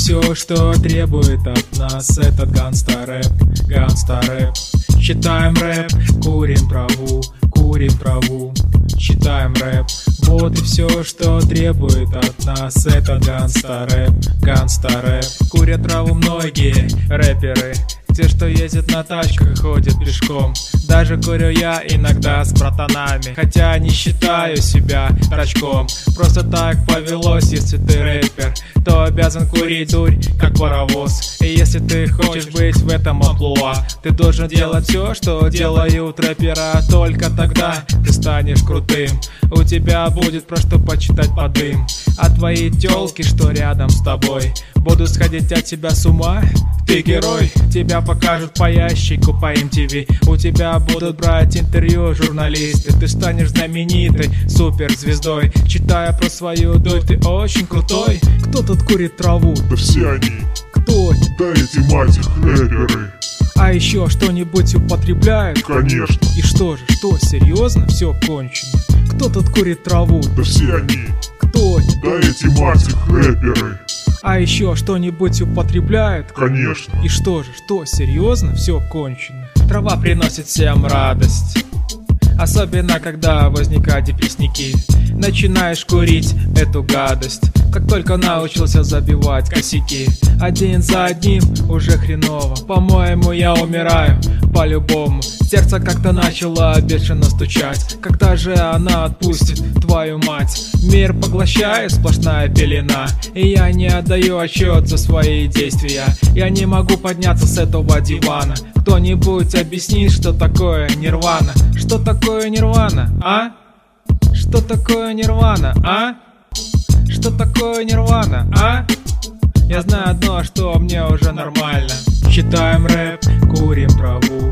все, что требует от нас этот ганста-рэп, ганста-рэп. Считаем рэп, курим траву, считаем рэп. Вот и все, что требует от нас этот ганста-рэп, ганста-рэп. Курят траву многие рэперы, те, что ездят на тачках, ходят пешком. Даже курю я иногда с братанами, хотя не считаю себя рачком. Просто так повелось, если ты рэпер, то обязан курить дурь, как паровоз. И если ты хочешь быть в этом амплуа, ты должен делать все, что делают рэпера. Только тогда ты станешь крутым, у тебя будет про что почитать под дым. А твои тёлки, что рядом с тобой, будут сходить от тебя с ума. Ты герой, тебя покажут по ящику по MTV. У тебя будут брать интервью журналисты. Ты станешь знаменитой суперзвездой. Читая про свою дурь, ты очень крутой. Кто тут курит траву? Да все они. Кто? Да эти, мать их, рэперы. А еще что-нибудь употребляют? Конечно. И что же, что, серьезно? Все кончено. Кто тут курит траву? Да все они. Кто? Да эти, мать их, рэперы. А еще что-нибудь употребляют? Конечно. И что же, что, серьезно? Все кончено. Трава приносит всем радость, особенно когда возникают депрессники. Начинаешь курить эту гадость, как только научился забивать косяки. Один за одним уже хреново, по-моему, я умираю по-любому. Сердце как-то начало бешено стучать. Когда же она отпустит, твою мать? Мир поглощает сплошная пелена, и я не отдаю отчет за свои действия. Я не могу подняться с этого дивана. Кто-нибудь объяснит, что такое нирвана? Что такое нирвана, а? Что такое нирвана, а? Что такое нирвана, а? Я знаю одно, что мне уже нормально. Считаем рэп, курим траву,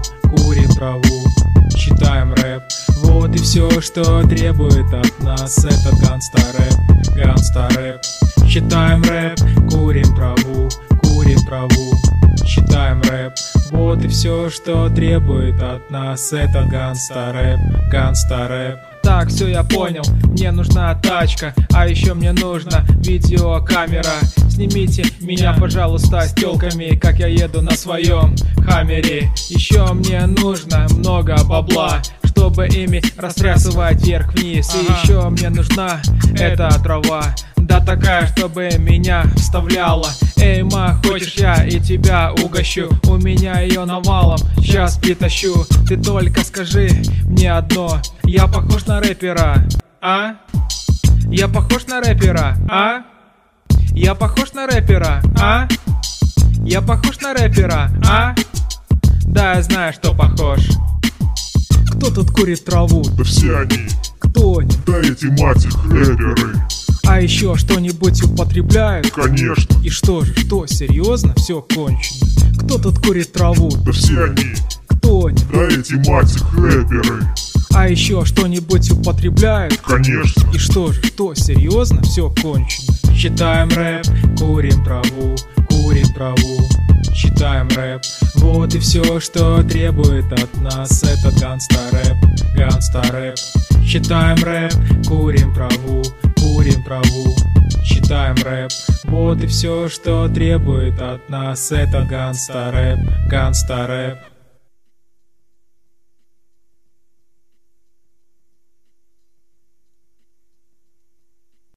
считаем рэп. Вот и все, что требует от нас этот ганста-рэп, ганста-рэп. Считаем рэп, курим траву, считаем рэп. Вот и все, что требует от нас этот ганста-рэп, ганста-рэп. Так, все я понял, мне нужна тачка, а еще мне нужна видеокамера. Снимите меня, пожалуйста, с тёлками, как я еду на своем хаммере. Еще мне нужно много бабла, чтобы ими растрясывать вверх-вниз. И еще мне нужна эта трава, да такая, чтобы меня вставляла. Эй, ма, хочешь, я и тебя угощу? У меня ее навалом, сейчас притащу. Ты только скажи мне одно: я похож на рэпера, а? Я похож на рэпера, а? Я похож на рэпера, а? Я похож на рэпера, а? Да, я знаю, что похож. Кто тут курит траву? Да все они. Кто они? Да эти, мать их, рэперы. А еще что-нибудь употребляют? Конечно. И что же, что, серьезно? Все кончено. Кто тут курит траву? Да все они. Кто они? Да эти, мать их, рэперы. А еще что-нибудь употребляют? Конечно. И что же, что, серьезно? Все кончено. Считаем рэп, курим траву, считаем рэп. Вот и все, что требует от нас этот ганста-рэп, ганста-рэп. Считаем рэп, курим траву, считаем рэп. Вот и все, что требует от нас этот ганста-рэп, ганста-рэп.